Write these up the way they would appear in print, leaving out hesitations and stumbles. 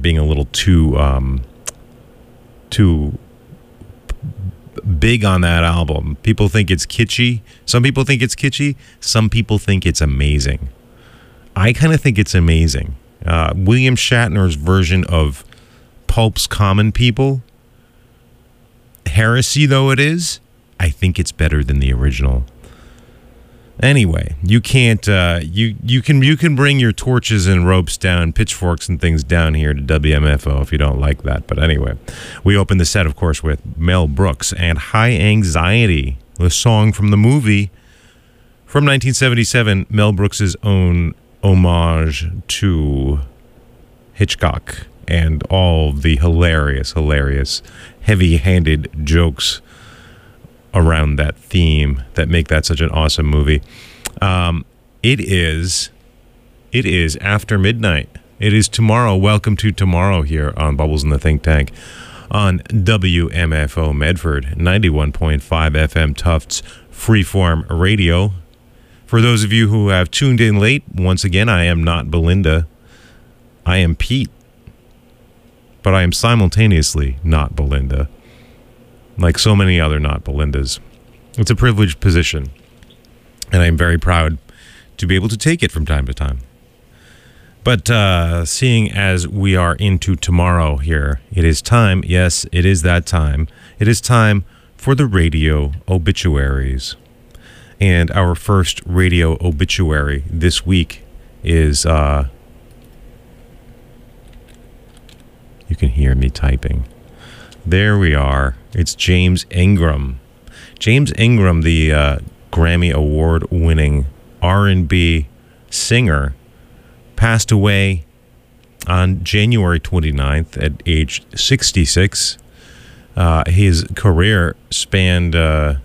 being a little too big on that album. People think it's kitschy. Some people think it's kitschy. Some people think it's amazing. I kind of think it's amazing. William Shatner's version of Pulp's Common People, heresy though it is, I think it's better than the original. Anyway, you can't. You can bring your torches and ropes down, pitchforks and things down here to WMFO if you don't like that. But anyway, we opened the set, of course, with Mel Brooks and High Anxiety, the song from the movie from 1977, Mel Brooks's own homage to Hitchcock and all the hilarious, heavy-handed jokes around that theme that make that such an awesome movie. It is after midnight. It is tomorrow. Welcome to tomorrow here on Bubbles in the Think Tank on WMFO Medford, 91.5 FM Tufts Freeform Radio. For those of you who have tuned in late, once again, I am not Belinda. I am Pete. But I am simultaneously not Belinda. Like so many other not Belindas. It's a privileged position, and I'm very proud to be able to take it from time to time. But seeing as we are into tomorrow here, it is time, yes, it is that time. It is time for the radio obituaries. And our first radio obituary this week is, you can hear me typing. There we are. It's James Ingram. James Ingram, the Grammy Award-winning R&B singer, passed away on January 29th at age 66. His career spanned,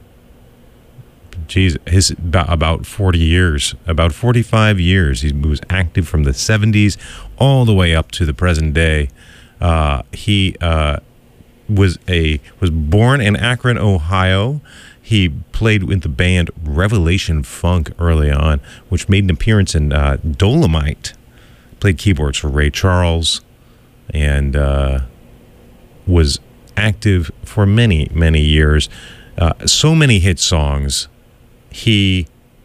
about 40 years, about 45 years. He was active from the 70s all the way up to the present day. He was born in Akron, Ohio. He played with the band Revelation Funk early on, which made an appearance in Dolomite. Played keyboards for Ray Charles, and was active for many, many years. So many hit songs. He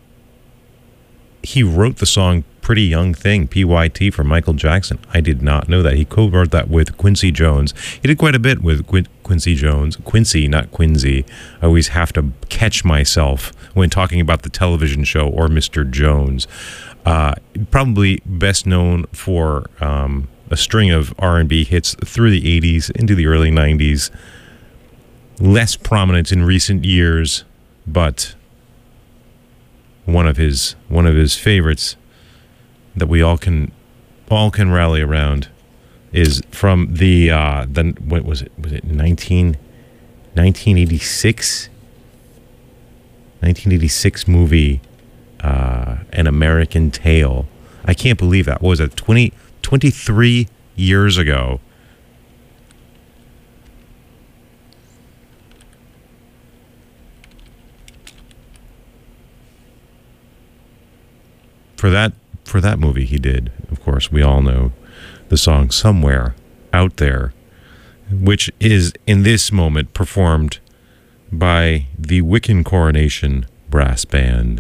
wrote the song Pretty Young Thing, PYT, for Michael Jackson. I did not know that. He co-wrote that with Quincy Jones. He did quite a bit with Quincy Jones. Quincy, not Quincy. I always have to catch myself when talking about the television show or Mr. Jones. Probably best known for a string of R&B hits through the 80s into the early 90s. Less prominent in recent years, but one of his favorites that we all can rally around is from the what was it 1986 movie, An American Tail. I can't believe that. What was it, 23 years ago? For that movie he did, of course, we all know the song Somewhere Out There, which is in this moment performed by the Wiccan Coronation Brass Band.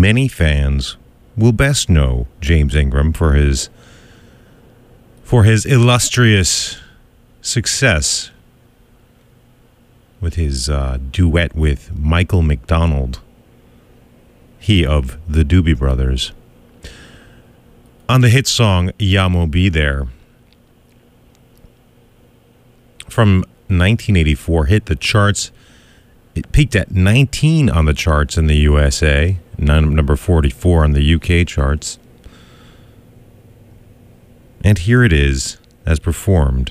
many fans will best know James Ingram for his illustrious success with his duet with Michael McDonald, he of the Doobie Brothers, on the hit song Ya Mo Be There. From 1984, hit the charts. It peaked at 19 on the charts in the USA, number 44 on the UK charts. And here it is, as performed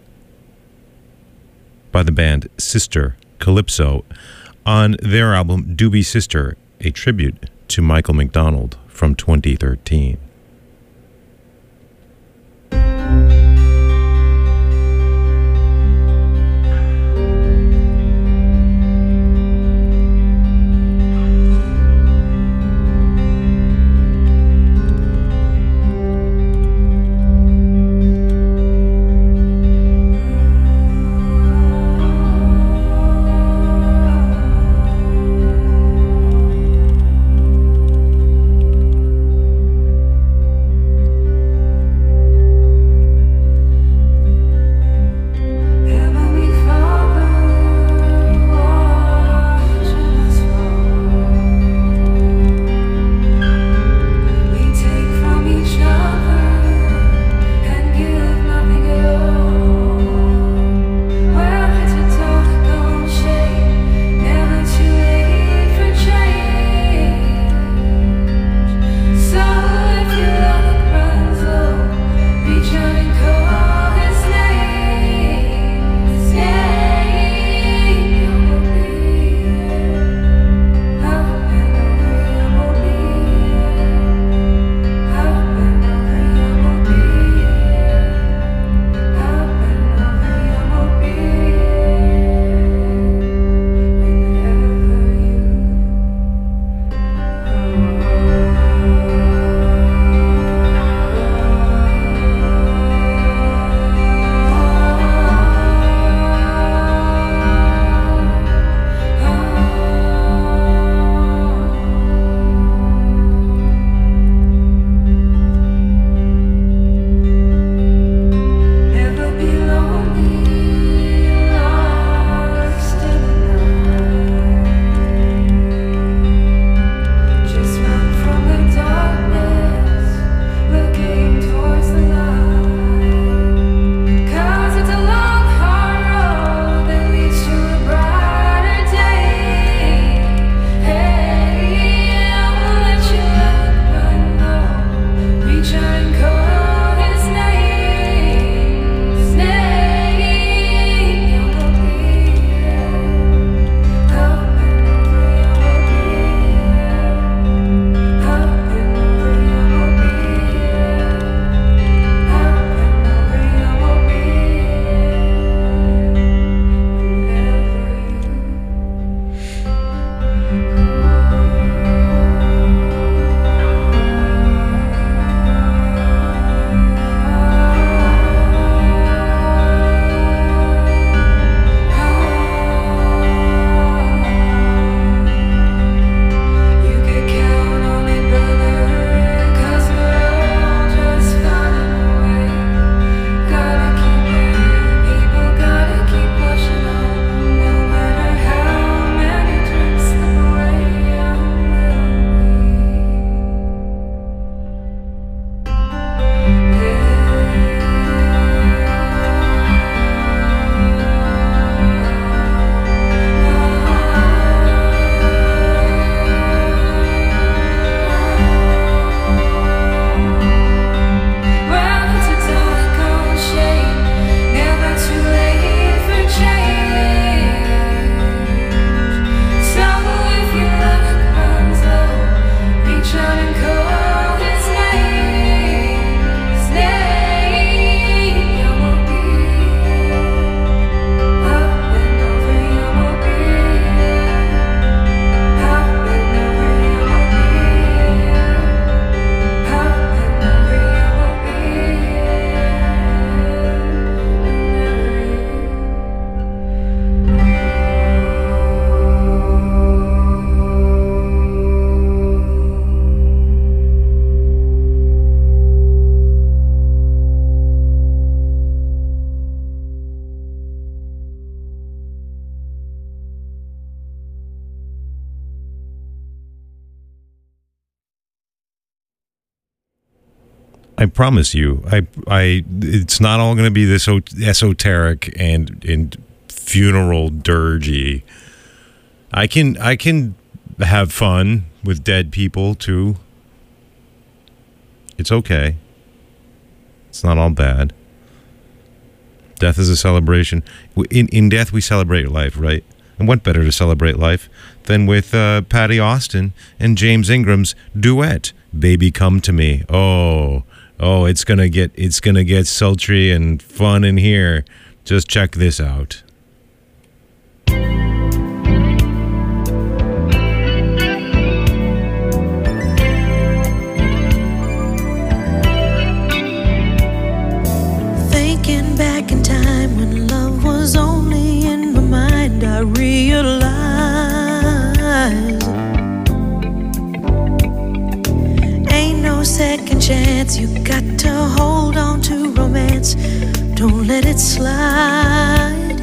by the band Sister Calypso on their album Doobie Sister, a tribute to Michael McDonald from 2013. I promise you, it's not all going to be this esoteric and funeral dirgy. I can have fun with dead people too. It's okay. It's not all bad. Death is a celebration. In death, we celebrate life, right? And what better to celebrate life than with Patty Austin and James Ingram's duet, "Baby Come to Me." Oh, it's gonna get sultry and fun in here. Just check this out. Thinking back in time when love was only in my mind, I realized ain't no second chance. You got to hold on to romance. Don't let it slide.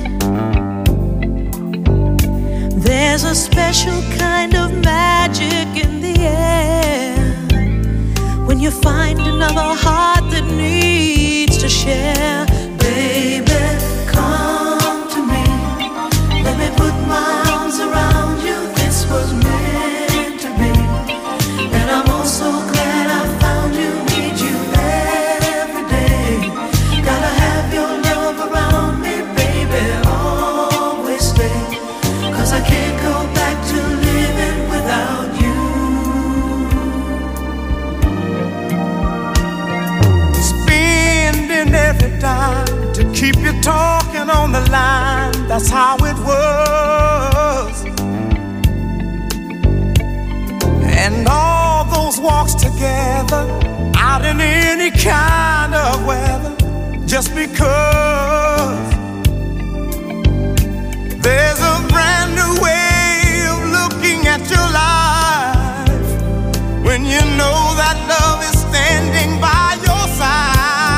There's a special kind of magic in the air when you find another heart that needs to share. Baby, come to me. Let me put my arms around you. This was meant to be. And I'm also glad I found you. Need you every day. Gotta have your love around me, baby. Always stay. 'Cause I can't go back to living without you. Spending every dime to keep you talking on the line. That's how it was. And all those walks together out in any kind of weather, just because there's a brand new way of looking at your life when you know that love is standing by your side.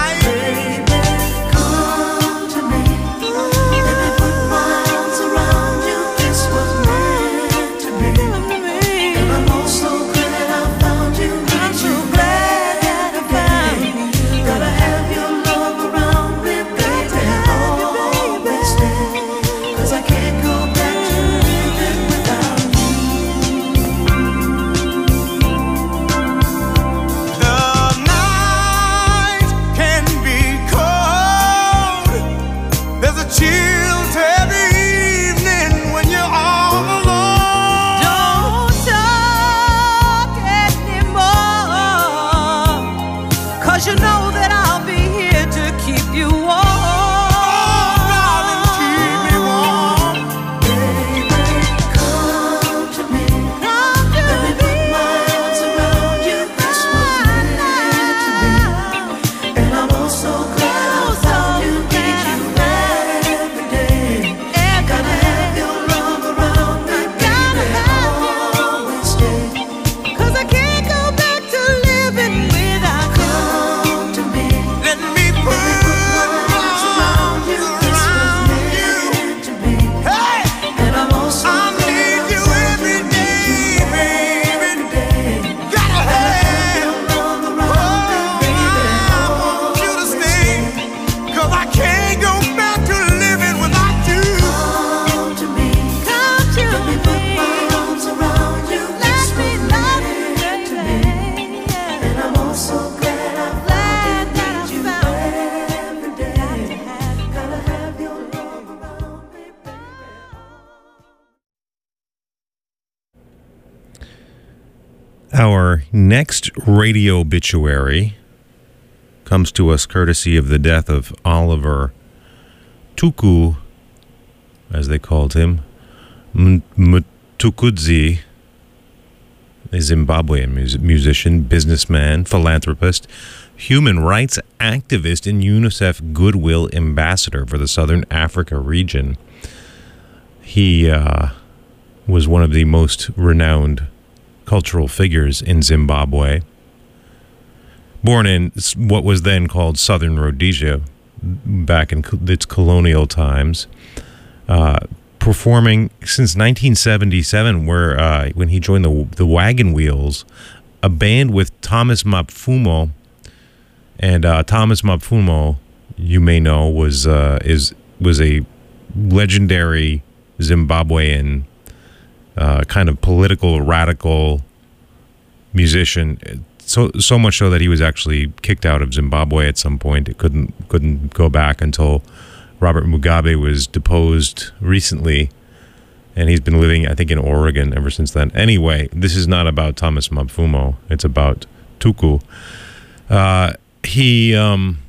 Our next radio obituary comes to us courtesy of the death of Oliver Tuku, as they called him, Mtukudzi, a Zimbabwean musician, businessman, philanthropist, human rights activist, and UNICEF Goodwill Ambassador for the Southern Africa region. He was one of the most renowned cultural figures in Zimbabwe. Born in what was then called Southern Rhodesia, back in its colonial times, performing since 1977, where when he joined the Wagon Wheels, a band with Thomas Mapfumo And Thomas Mapfumo, you may know, was a legendary Zimbabwean kind of political radical musician. So much so that he was actually kicked out of Zimbabwe at some point. It couldn't go back until Robert Mugabe was deposed recently, and he's been living, I think, in Oregon ever since then. Anyway, this is not about Thomas Mapfumo. It's about Tuku. He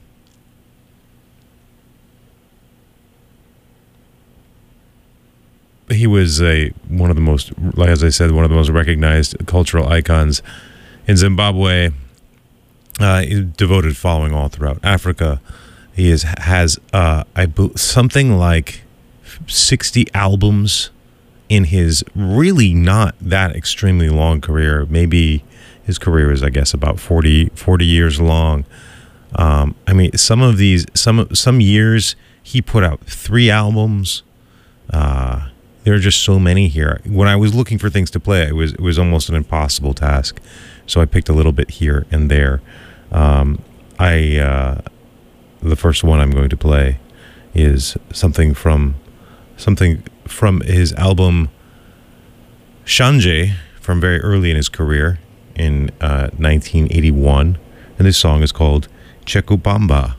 was one of the most, like as I said, one of the most recognized cultural icons in Zimbabwe. Devoted following all throughout Africa. He has something like 60 albums in his really not that extremely long career. Maybe his career is, I guess, about 40 years long. I mean, some years he put out 3 albums. There are just so many here. When I was looking for things to play, it was almost an impossible task. So I picked a little bit here and there. The first one I'm going to play is something from his album Shanje from very early in his career in 1981, and this song is called Chekubamba.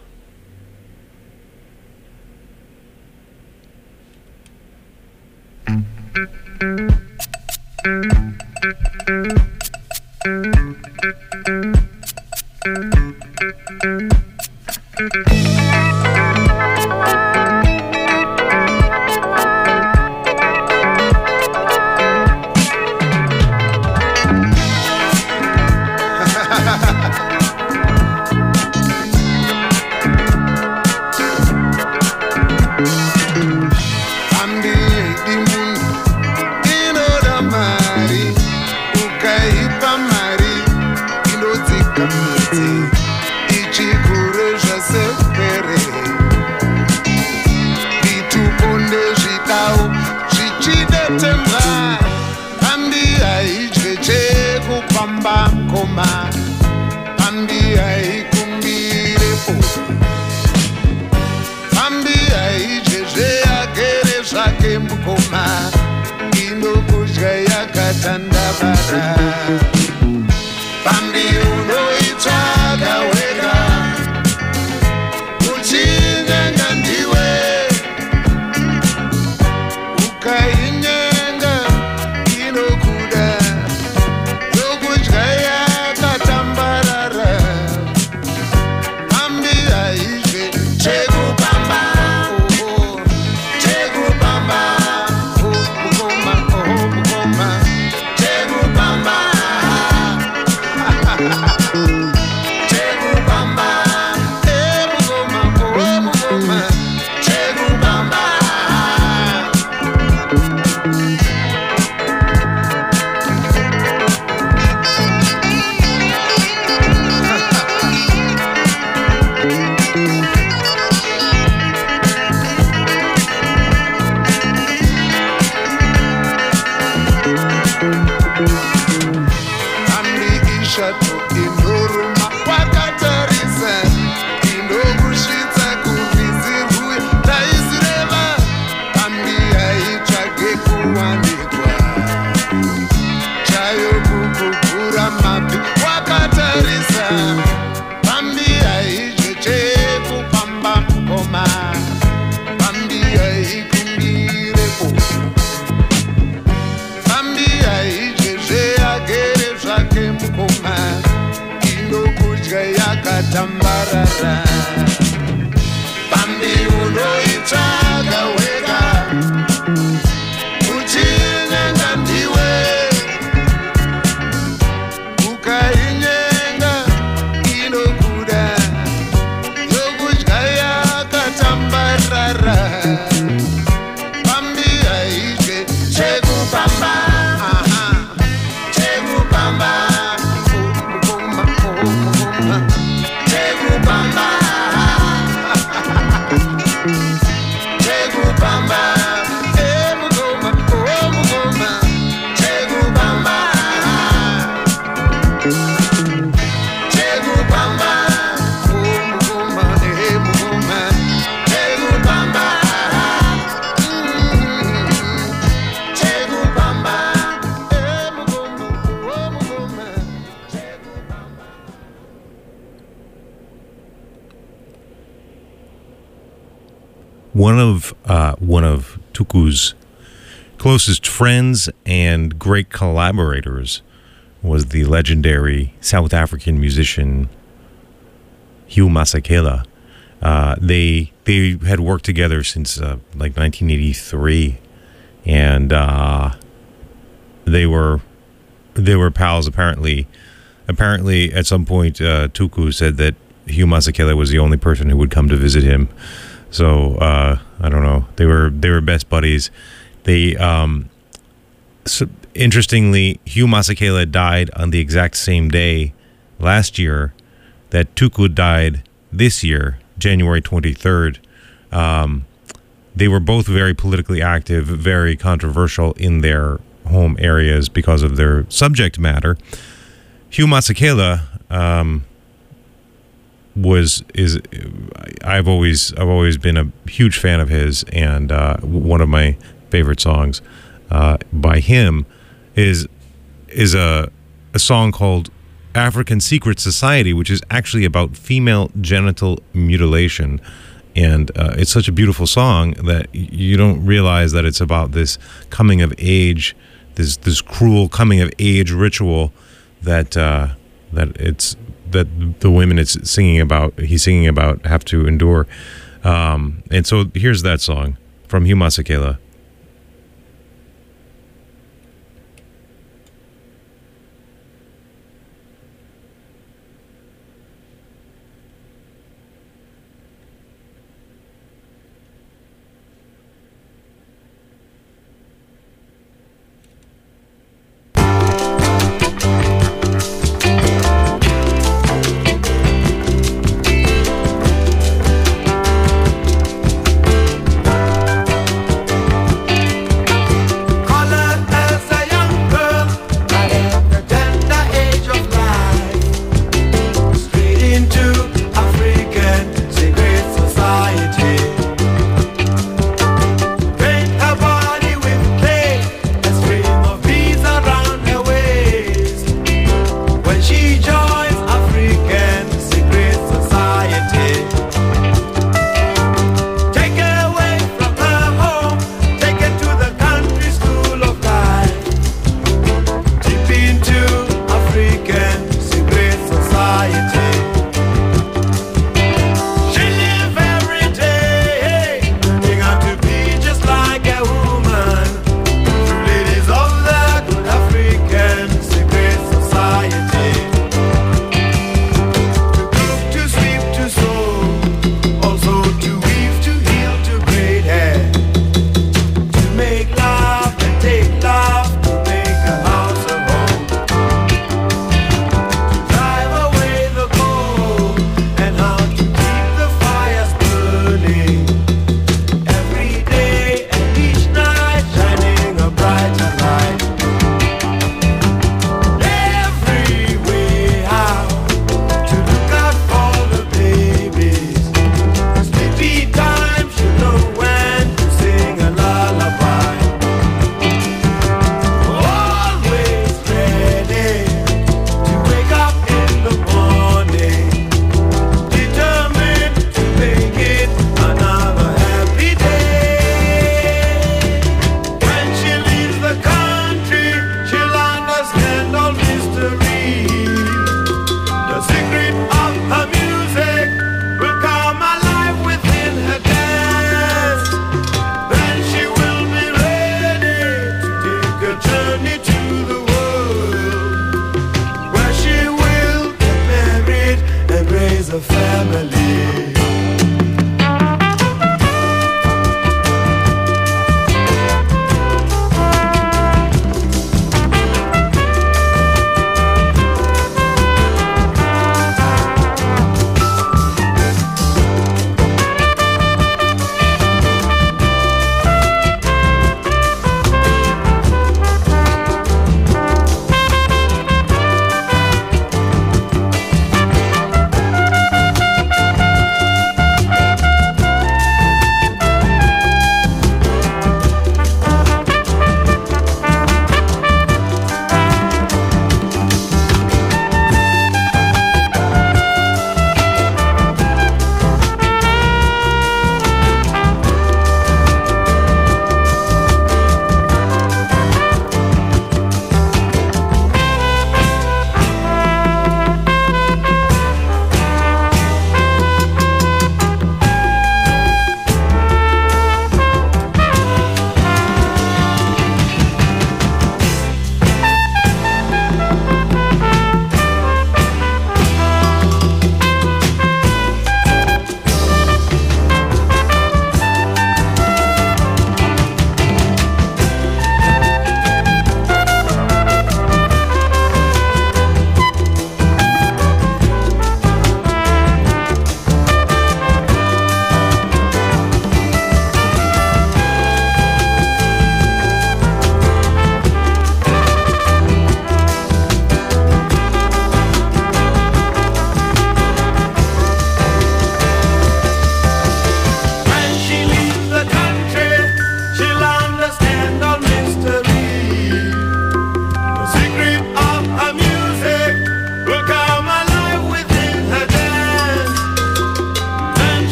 one of Tuku's closest friends and great collaborators was the legendary South African musician Hugh Masekela. They had worked together since like 1983, and they were pals. Apparently at some point Tuku said that Hugh Masekela was the only person who would come to visit him. So I don't know. They were best buddies. They so interestingly, Hugh Masekela died on the exact same day last year that Tuku died this year, January 23rd. They were both very politically active, very controversial in their home areas because of their subject matter. Hugh Masekela I've always been a huge fan of his, and one of my favorite songs by him is a song called African Secret Society, which is actually about female genital mutilation. And it's such a beautiful song that you don't realize that it's about this coming of age, this cruel coming of age ritual that the women he's singing about have to endure. And so here's that song from Hugh Masekela.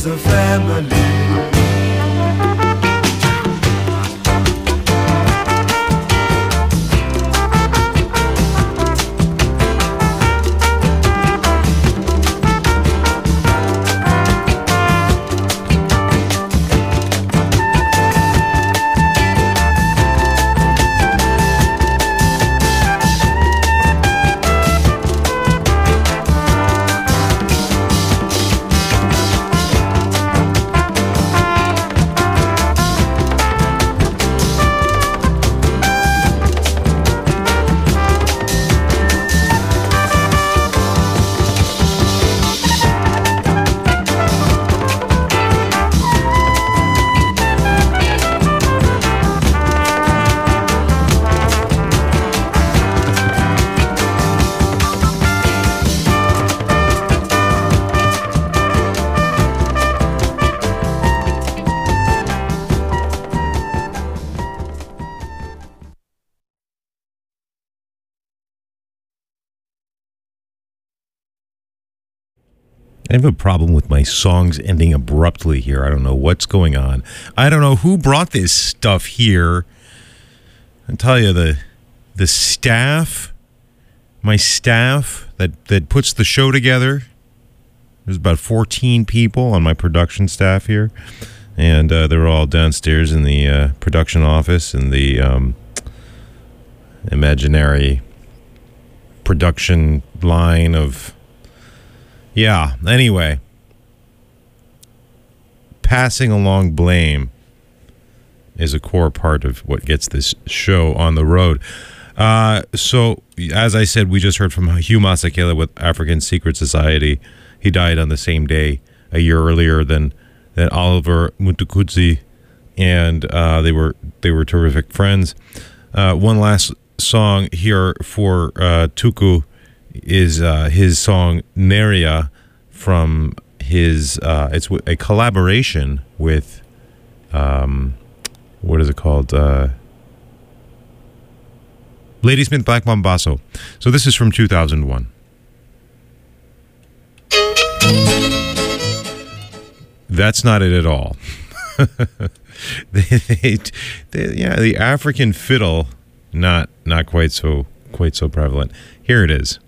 a family. I have a problem with my songs ending abruptly here. I don't know what's going on. I don't know who brought this stuff here. I tell you, the staff, my staff that puts the show together, there's about 14 people on my production staff here, and they're all downstairs in the production office in the imaginary production line of... Yeah, anyway, passing along blame is a core part of what gets this show on the road. So, as I said, we just heard from Hugh Masekela with African Secret Society. He died on the same day, a year earlier than Oliver Mtukudzi, and they were terrific friends. One last song here for Tuku is his song Neria from his it's a collaboration with what is it called, Ladysmith Black Mambazo. So this is from 2001. That's not it at all. The African fiddle, not quite so prevalent. Here it is.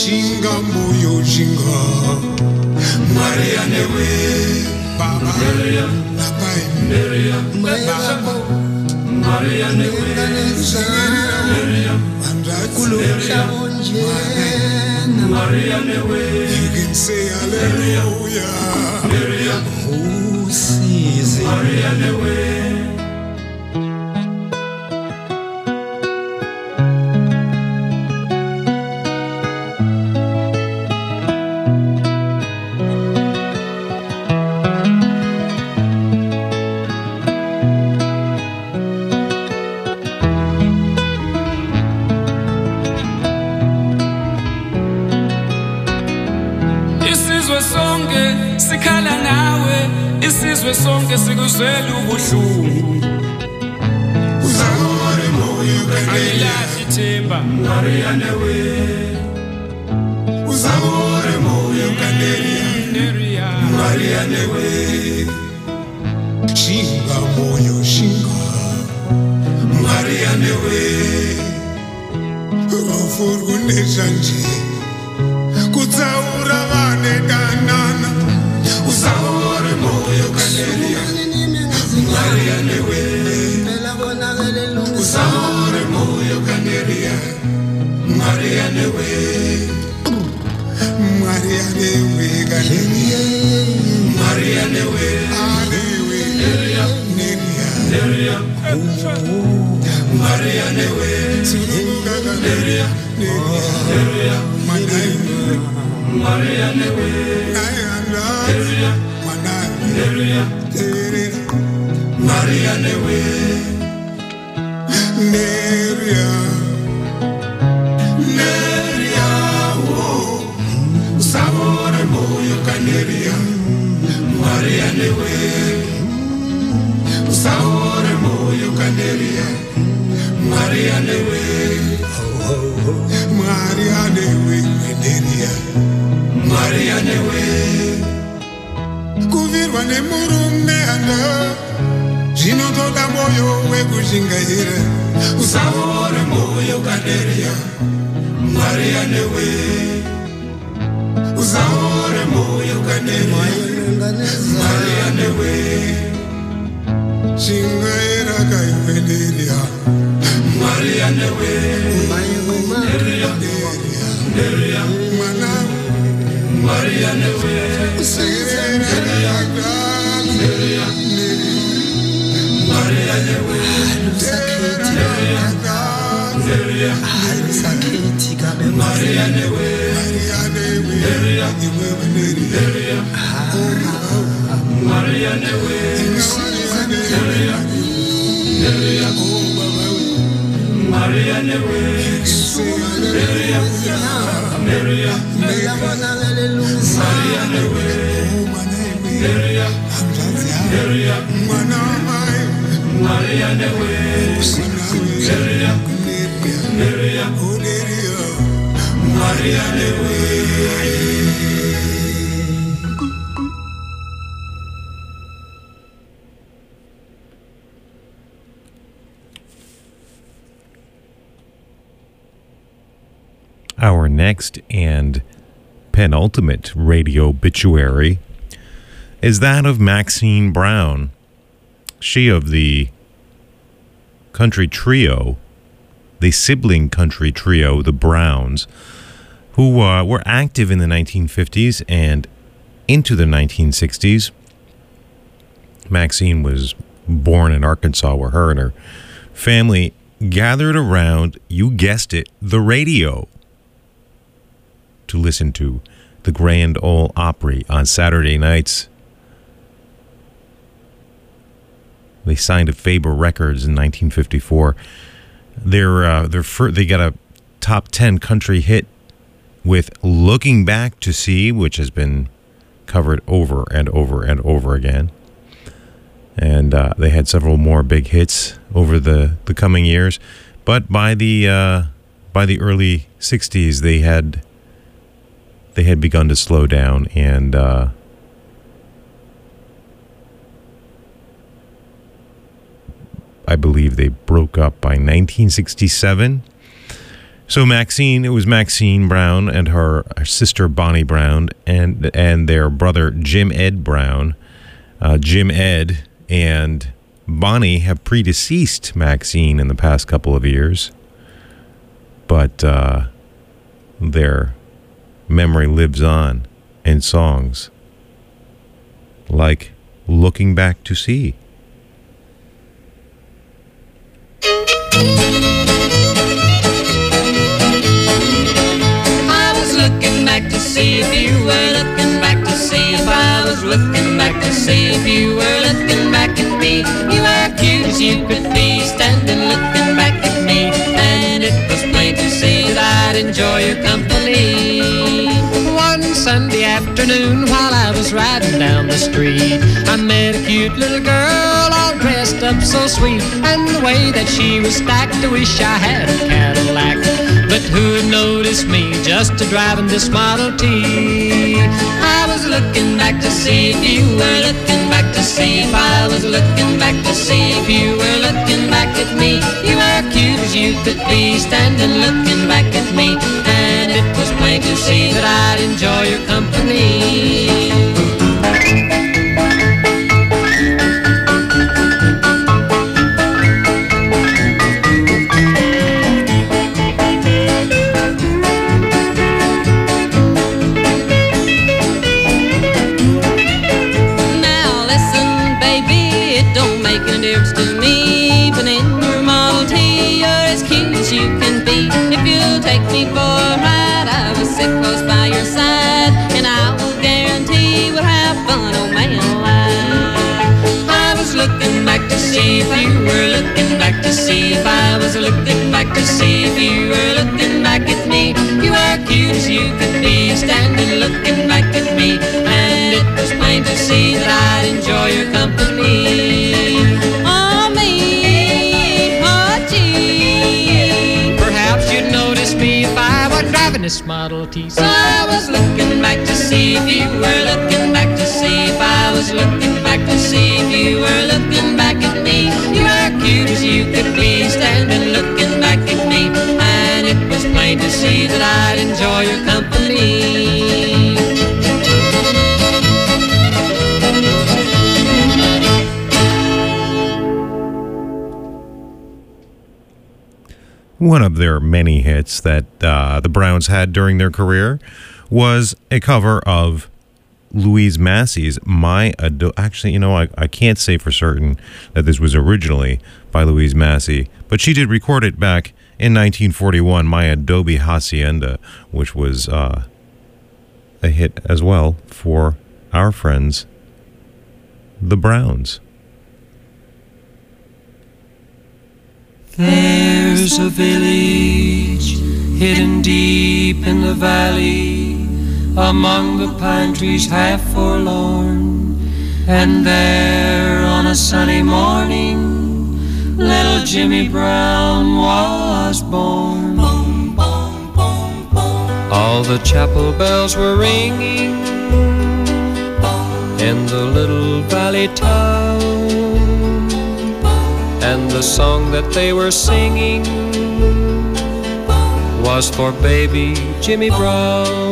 Shinga moyo shinga Maria newe Baba Napai Maria newe Maria newe You can say hallelujah Who sees it Maria newe Sikhala nawe isizwe sonke sikuzwela ubuhlungu Uzamore moyo kanela ithemba Maria newe Uzamore moyo kanela Maria newe Shinga moyo shinga Maria newe Rofurgunesha nje Kutsaura vane danana Uzamore moyo kanelia Maria newe Uzamore moyo kanelia Maria newe Maria newe kanelia Maria newe Anewe Neria Neria Maria newe Sunuga Neria Neria Maria newe Neria Maria newe Neria Neria oh Sabore moyo kaneria Maria newe Sabore moyo kaneria Maria newe Maria newe Neria Maria newe Kuvirwa nemurume anda Jino toda moyo wekushingaira Usavore moyo kaneria Maria newe Usavore moyo kaneria Maria newe Shingaira kaiweneria Maria newe Neria Neria Manam Maria newe Neria Neria Maria newe Neria Maria newe Neria Neria Maria newe Neria Neria Maria newe Neria Neria Maria newe Neria Neria Maria newe Neria Neria Maria newe Our next and penultimate radio obituary is that of Maxine Brown, she of the country trio, the sibling country trio, the Browns, who were active in the 1950s and into the 1960s. Maxine was born in Arkansas, where her and her family gathered around, you guessed it, the radio, to listen to the Grand Ole Opry on Saturday nights. They signed to Faber Records in 1954. They got a top 10 country hit with Looking Back to See, which has been covered over and over and over again. And they had several more big hits over the coming years. But by the early 60s, they had begun to slow down, and I believe they broke up by 1967. So Maxine, it was Maxine Brown and her sister Bonnie Brown and their brother Jim Ed Brown. Jim Ed and Bonnie have predeceased Maxine in the past couple of years, but their memory lives on in songs like Looking Back to See. To see if you were looking back to see if I was looking back to see if you were looking back at me. You were cute as you could be, standing looking back at me, and it was plain to see that I'd enjoy your company. One Sunday afternoon while I was riding down the street, I met a cute little girl all dressed up so sweet, and the way that she was stacked, I wish I had a Cadillac. But who'd notice me just a driving this Model T? I was looking back to see if you were looking back to see if I was looking back to see if you were looking back at me. You were cute as you could be, standing looking back at me, and it was plain to see that I'd enjoy your company. Take me for a ride, I will sit close by your side, and I will guarantee we'll have fun, oh man alive. I was looking back to see if you were looking back to see if I was looking back to see if you were looking back at me. You were cute as you could be, standing looking back at me, and it was plain to see that I'd enjoy your company. Oh me, oh gee, perhaps you'd notice me if I were driving this Model T. So I was looking back to see if you were looking back to see if I was looking back to see if you were looking back at me. You were cute as you could be, standing looking back at me, and it was plain to see that I'd enjoy your company. One of their many hits that the Browns had during their career was a cover of Louise Massey's My Adobe. Actually, you know, I can't say for certain that this was originally by Louise Massey, but she did record it back in 1941, My Adobe Hacienda, which was a hit as well for our friends, the Browns. There's a village hidden deep in the valley, among the pine trees half forlorn, and there on a sunny morning little Jimmy Brown was born. All the chapel bells were ringing in the little valley town, and the song that they were singing was for baby Jimmy Brown.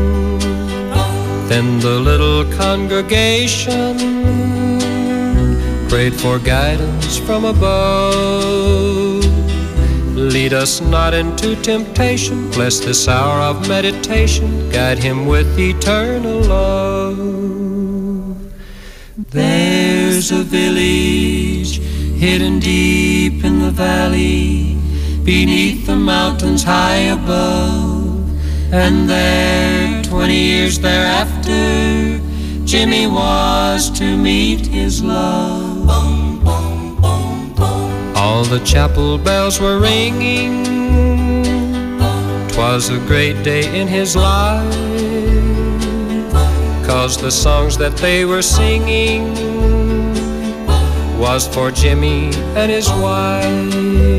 Then the little congregation prayed for guidance from above. Lead us not into temptation, bless this hour of meditation, guide him with eternal love. There's a village hidden deep in the valley, beneath the mountains high above, and there 20 years thereafter Jimmy was to meet his love. All the chapel bells were ringing, 'twas a great day in his life, 'cause the songs that they were singing was for Jimmy and his wife.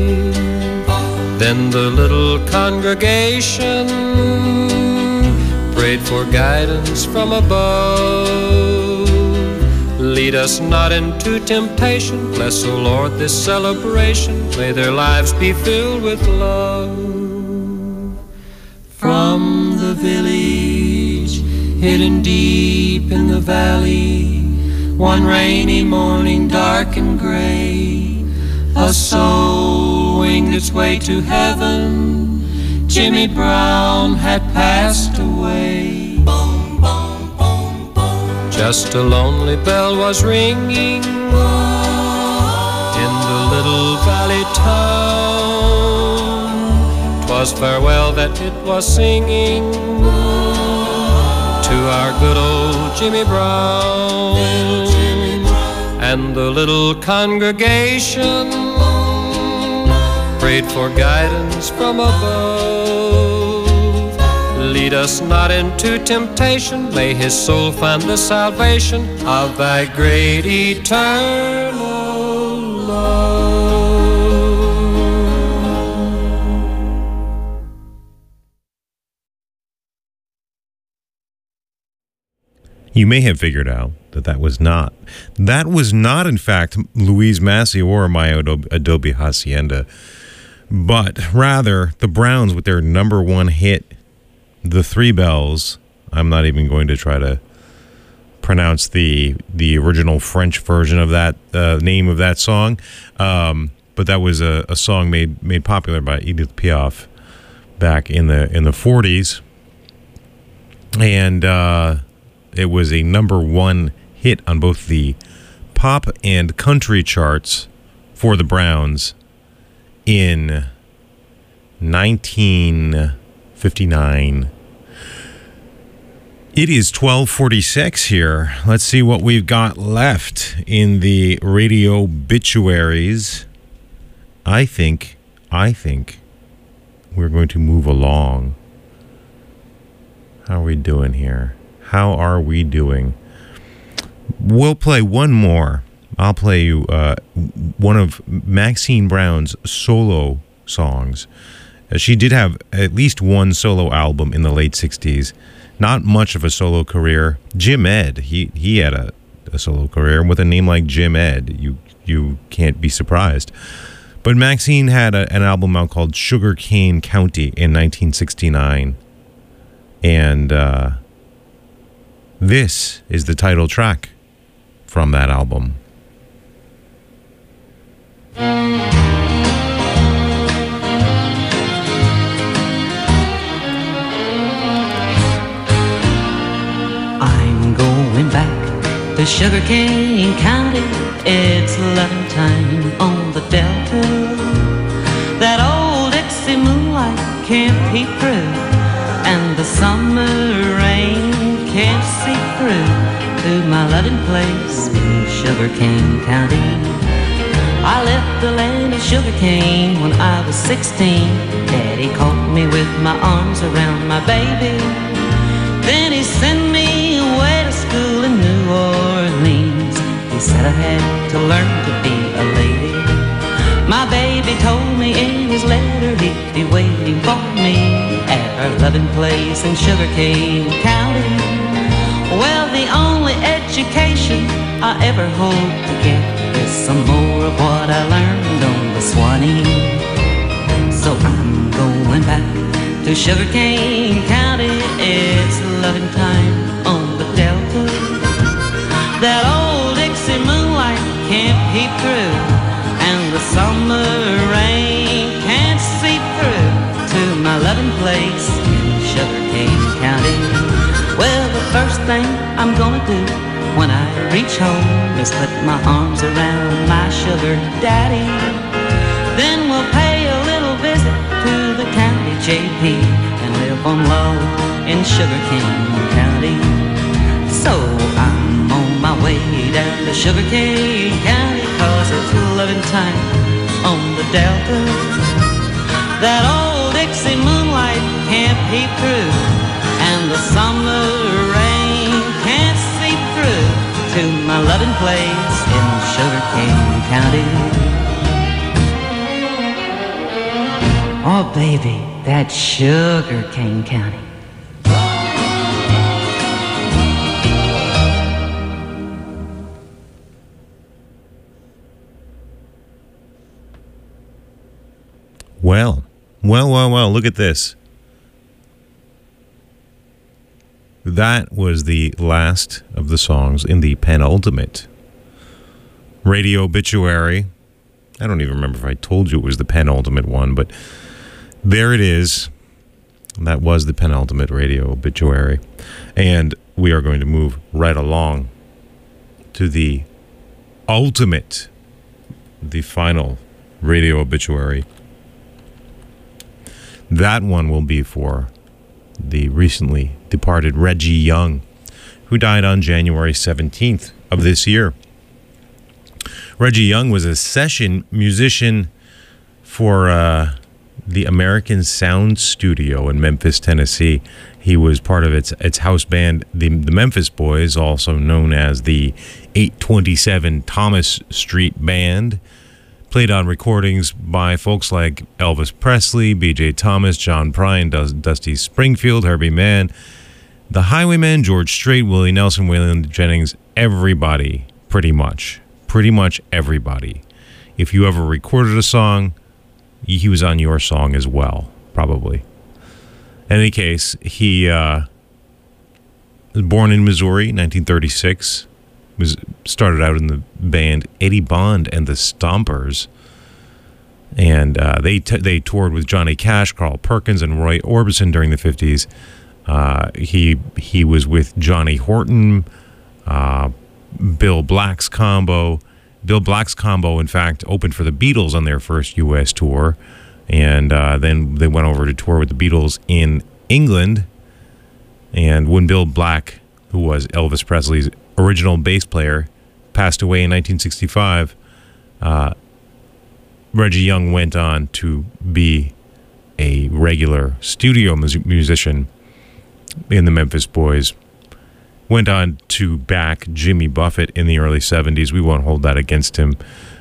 Then the little congregation prayed for guidance from above. Lead us not into temptation, bless, O Lord, this celebration, may their lives be filled with love. from the village, hidden deep in the valley. One rainy morning, dark and gray, a soul winged its way to heaven. Jimmy Brown had passed away. Boom, boom, boom, boom. Just a lonely bell was ringing in the little valley town. 'Twas farewell that it was singing to our good old Jimmy Brown. And the little congregation prayed for guidance from above. Lead us not into temptation, may his soul find the salvation of thy great eternal love. You may have figured out that was not, in fact, Louise Massey or my Adobe Hacienda, but rather the Browns with their number one hit, The Three Bells. I'm not even going to try to pronounce the original French version of that name of that song, but that was a song made popular by Edith Piaf back in the 40s, and it was a number one hit on both the pop and country charts for the Browns in 1959. It is 12:46 here. Let's see what we've got left in the radio obituaries. I think we're going to move along. How are we doing here? How are we doing? We'll play one more. I'll play you one of Maxine Brown's solo songs. She did have at least one solo album in the late 60s. Not much of a solo career. Jim Ed, he had a solo career. And with a name like Jim Ed, you can't be surprised. But Maxine had an album out called Sugar Cane County in 1969. And this is the title track from that album. I'm going back to Sugarcane County. It's loving time on the Delta. That old Dixie moonlight can't peep through, and the summer rain can't see through to my loving place in Sugarcane County. I left the land of sugarcane when I was 16. Daddy caught me with my arms around my baby. Then he sent me away to school in New Orleans. He said I had to learn to be a lady. My baby told me in his letter he'd be waiting for me at our loving place in Sugarcane County. Well, the only education I ever hope to get is some more of what I learned on the Swanee. So I'm going back to Sugarcane County. It's loving time on the Delta. That old Dixie moonlight can't peep through, and the summer rain can't seep through to my loving place in Sugarcane County. Well, the first thing I'm gonna do when I reach home is put my arms around my sugar daddy. Then we'll pay a little visit to the county JP and live on low in Sugarcane County. So I'm on my way down to Sugarcane County, 'cause it's loving time on the Delta. That old Dixie moonlight can't peep through, and the summer rain can't seep through to my loving place in Sugarcane County. Oh, baby, that's Sugarcane County. Well, look at this. That was the last of the songs in the penultimate radio obituary. I don't even remember if I told you it was the penultimate one, but there it is. That was the penultimate radio obituary. And we are going to move right along to the ultimate, the final radio obituary. That one will be for the recently departed Reggie Young, who died on January 17th of this year. Reggie Young was a session musician for the American Sound Studio in Memphis, Tennessee. He was part of its house band, the Memphis Boys, also known as the 827 Thomas Street Band. Played on recordings by folks like Elvis Presley, B.J. Thomas, John Prine, Dusty Springfield, Herbie Mann, the Highwaymen, George Strait, Willie Nelson, Waylon Jennings, everybody, pretty much everybody. If you ever recorded a song, he was on your song as well, probably. In any case, he was born in Missouri, 1936. Started out in the band Eddie Bond and the Stompers, and they toured with Johnny Cash, Carl Perkins, and Roy Orbison during the 50s. He was with Johnny Horton, Bill Black's combo. Bill Black's combo, in fact, opened for the Beatles on their first U.S. tour, and then they went over to tour with the Beatles in England. And when Bill Black, who was Elvis Presley's original bass player, passed away in 1965, Reggie Young went on to be a regular studio musician in the Memphis Boys. Went on to back Jimmy Buffett in the early 70s. We won't hold that against him.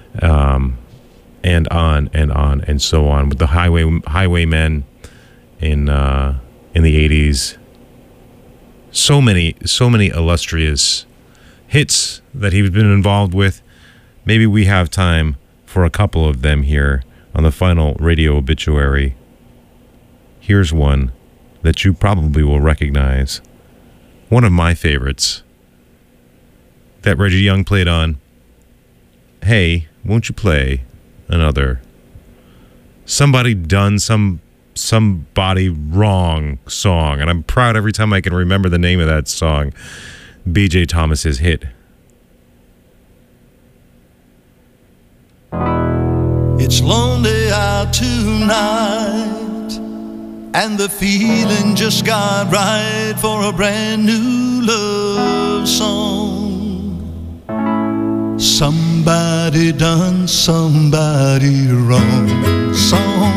And on and so on with the Highwaymen in the 80s. So many illustrious hits that he's been involved with. Maybe we have time for a couple of them here on the final radio obituary. Here's one that you probably will recognize. One of my favorites that Reggie Young played on. Hey, won't you play another Somebody Done Somebody Wrong song? And I'm proud every time I can remember the name of that song. B.J. Thomas's hit. It's lonely out tonight, and the feeling just got right for a brand new love song. Somebody done somebody wrong song.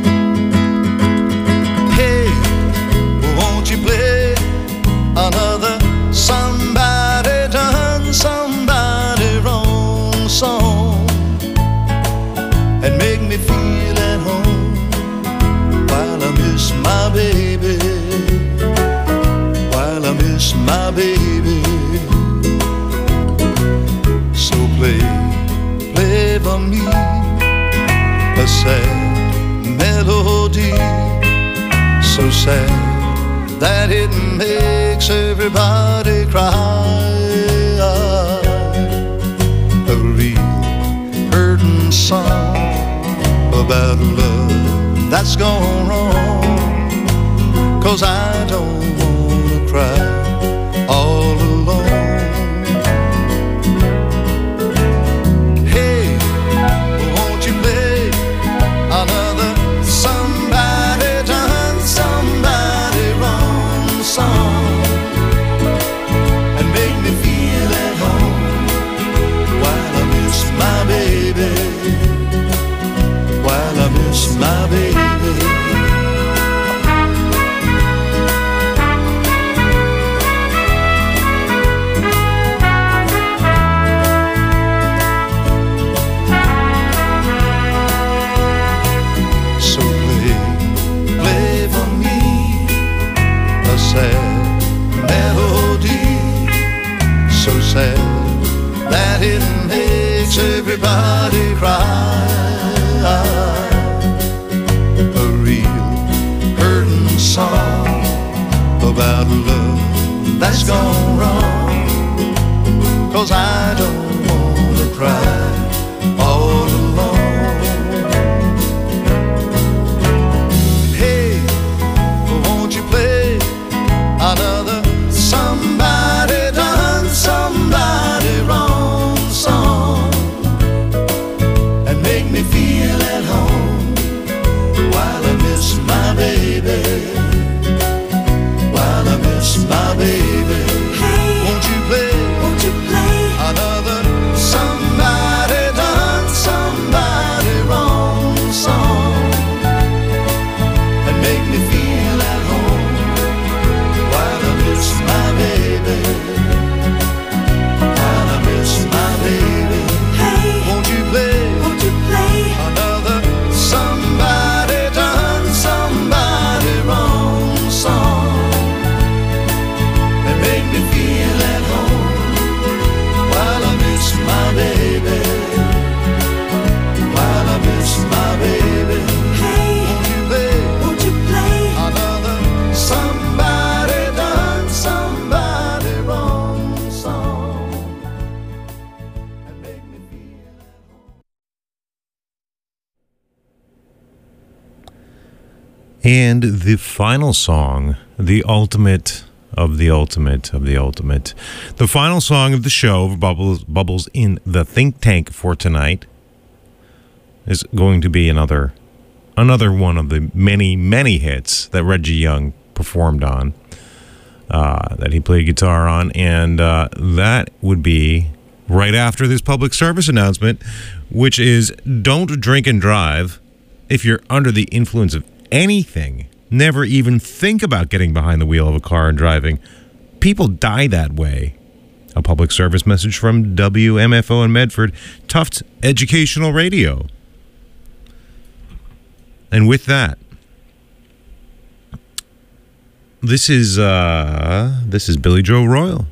Hey, won't you play another somebody done somebody wrong song, and make me feel at home while I miss my baby, while I miss my baby. So play for me a sad melody, so sad that it makes everybody cry. A real hurting song about love that's gone wrong, 'cause I don't wanna cry all alone. Hey, won't you play another somebody done somebody wrong song, and make me feel at home while I miss my baby, while I miss my baby. So play for me a sad melody, so sad that it makes everybody cry. A real hurting song about love that's gone wrong. 'Cause I don't wanna cry all alone. Hey, won't you play another somebody done somebody wrong song and make me feel at home while I miss my baby, while I miss my baby. Hey, Won't you play another somebody done somebody wrong song and make me feel at home while I miss my baby, while I miss my baby. hey, Won't you play another somebody done somebody wrong song and make me feel at home while I miss my baby, while I miss my baby. hey, Won't you play another somebody done somebody wrong song and make me feel at home. And the final song, the ultimate of the ultimate of the ultimate, the final song of the show of Bubbles in the Think Tank for tonight is going to be another one of the many hits that Reggie Young performed on, that he played guitar on, and that would be right after this public service announcement, which is don't drink and drive. If you're under the influence of anything, never even think about getting behind the wheel of a car and driving. People die that way. A public service message from WMFO in Medford, Tufts Educational Radio. And with that, this is Billy Joe Royal.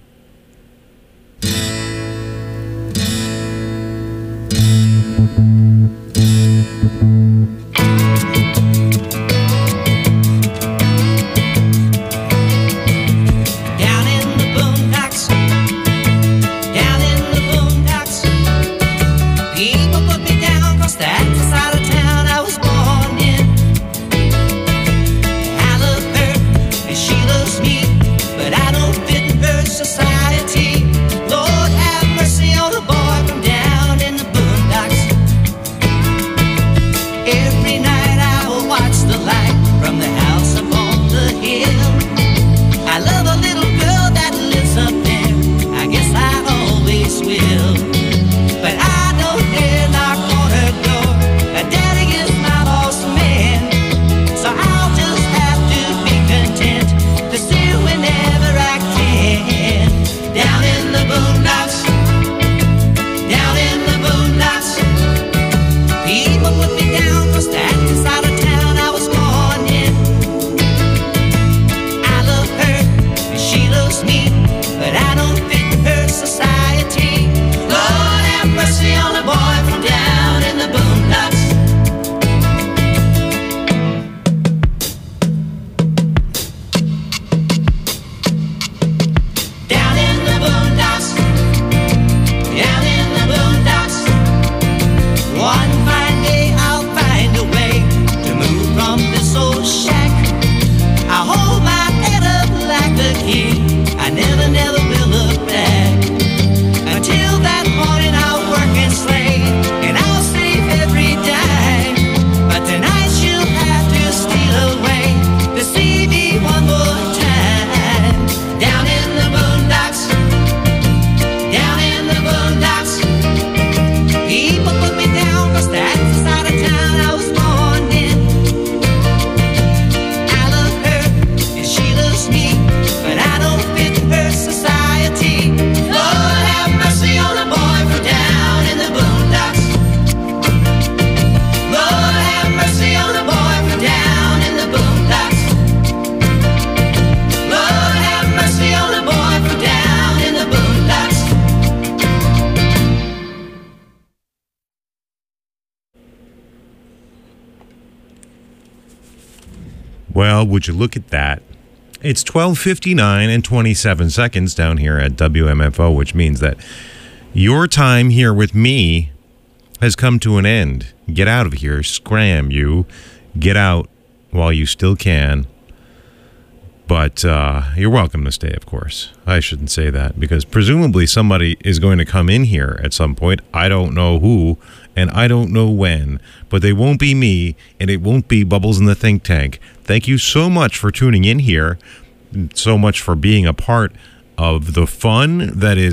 Well, would you look at that? It's 12:59 and 27 seconds down here at WMFO, which means that your time here with me has come to an end. Get out of here. Scram, you. Get out while you still can. But you're welcome to stay, of course. I shouldn't say that because presumably somebody is going to come in here at some point. I don't know who and I don't know when, but they won't be me and it won't be Bubbles in the Think Tank. Thank you so much for tuning in here, so much for being a part of the fun that is